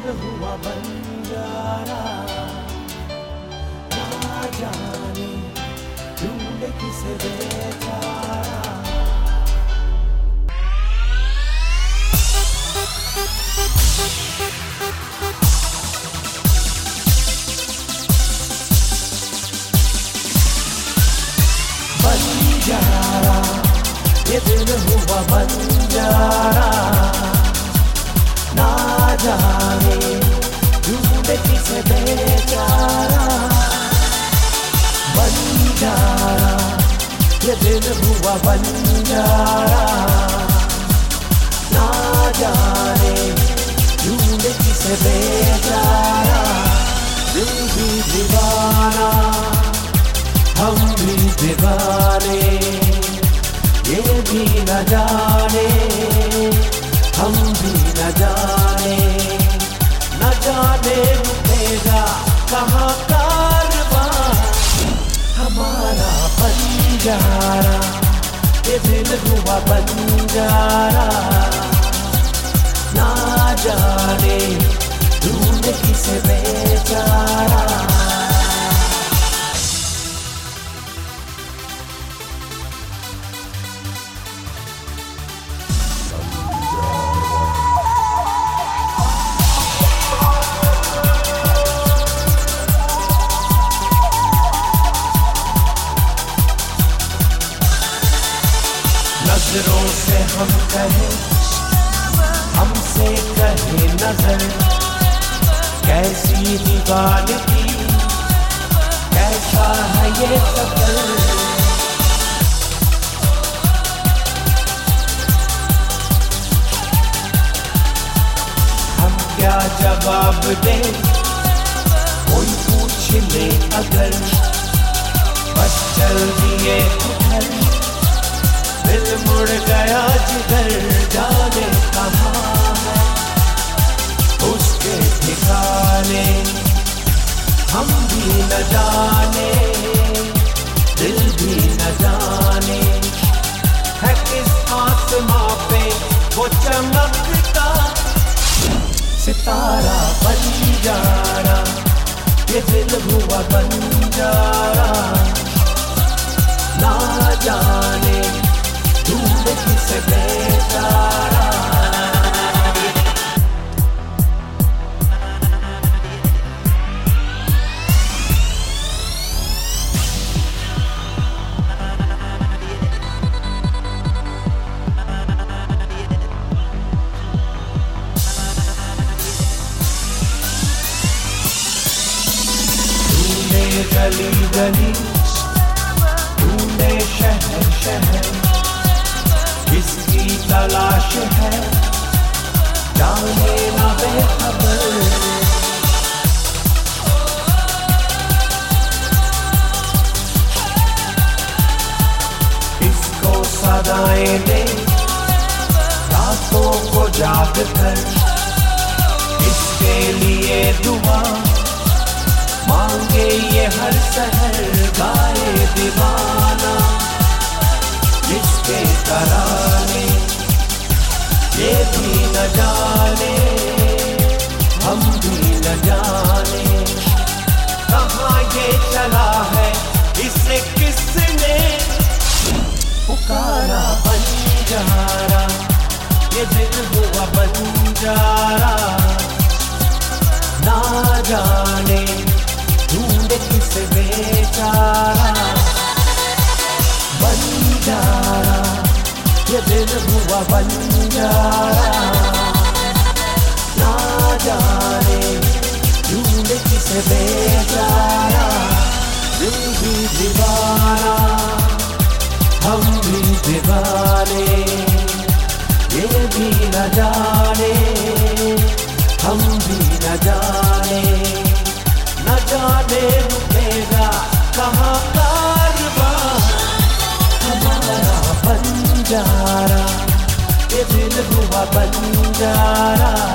दिल हुआ बंजारा, ना जाने ढूंढे किसे बेचारा। बंजारा ये दिल हुआ बंजारा, ना जाने ढूंढे किसे बेचारा। बंजारा ये दिल हुआ बंजारा, ना जाने ढूंढे किसे बेचारा। दिल भी दीवाना हम भी दीवाने, ये भी न जाने हम भी न जाने रुकेगा कहाँ कारवां हमारा। बंजारा ये दिल हुआ बंजारा, ना जाने ढूंढे किसे बेचारा। नजरों से हम कहें, हमसे कहे नजर, कैसी दीवानगी कैसा है ये सफर। हम क्या जवाब दें कोई पूछ ले अगर, बस चल दिए उधर दिल मुड़ गया जिधर। जाने कहाँ है उसके ठिकाने, हम भी न जाने दिल भी न जाने। है किस आसमां पे वो चमकता सितारा। बंजारा ये दिल हुआ बंजारा, ना जाने ढूंढे किसे बेचारा। ढूंढे गली गली, ढूंढे शहर शहर, किसकी तलाश है जाने ना बेखबर। इसको सदाएं दे रातों को जाग कर, इसके लिए दुआ मांगे ये हर सहर। गाए दीवाना जिसके तराने, ये भी न जाने हम भी न जाने कहाँ ये चला है इसे किसने पुकारा। बंजारा ये दिल हुआ बंजारा, ना जाने ढूंढे किसे बेचारा। बंजारा ये दिल हुआ बंजारा, ना जाने ढूंढे किसे बेचारा। दिल भी दीवाना हम भी दीवाने, ये भी न जाने हम भी न जाने रुकेगा कहाँ कारवां हमारा। बंजारा ये दिल हुआ बंजारा,